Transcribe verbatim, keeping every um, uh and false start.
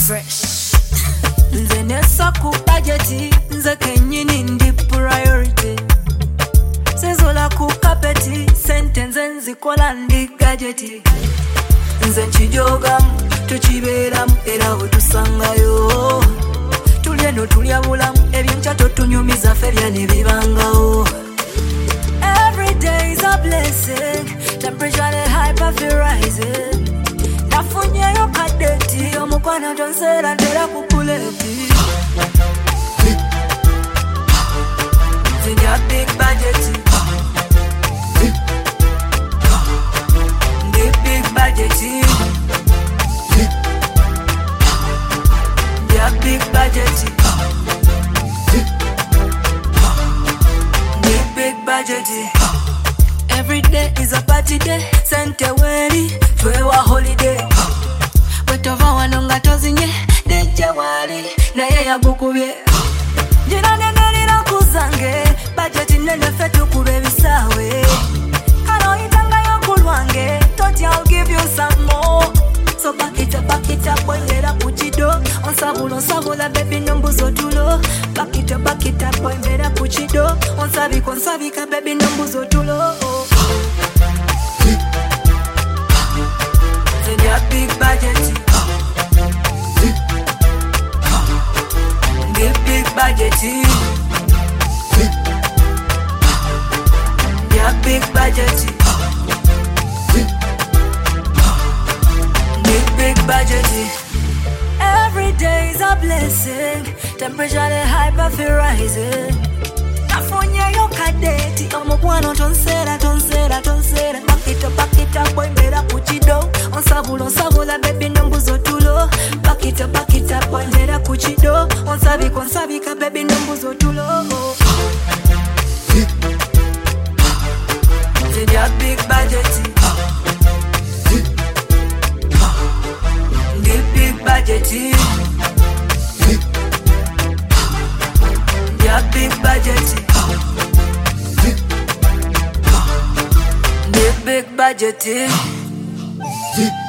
fresh. Nze nessa ku budget, nze kenyini ndi priority. Sezola ku kapeti, sentence nzikola ndi gadget. Nze nchijogamu, tuchiberamu, era wetusangayo. Tulye no tulya bulamu, eby'enkyato tunyumiza ffe bya ne bibangawo. Every day is a blessing, temperature high feel rising. Nafunyeyo kadeti, omukwano tonsera ntera kukuleti. Zinya big budget, big big budget, yeah big budget, big big budget. Every day is a party day, sente weri, twewa holiday. Wetova wanonga tozinye, deje wali, na ye ya gukubye. Jina nene lina kuzange, budget nene fetu kube bisawe. Kano itanga yokulwange, toti I'll give you some more. So back it up, back it up, boy, let up kuchido. On sabulo, sabula, baby, numbuzo tulo. Back it up, back it up, boy, let up kuchido. On sabi, kon sabi, ka baby, numbuzo tulo. Then you have big budget. Big, big budget. You have big budget. Big budget. Every day is a blessing, temperature the high feel rising. Nafunya yo kadeti, omukwano tonsera tonsera tonsera. Back it up, back it up, boy, mbera kuchido. On sabulo sabula, baby, numbuzo tulo. Back it up, back it up, boy, mbera kuchido. On sabi kon sabi ka baby, numbuzo tulo. Zinya big budget, budget, yeah big budget, big big budget.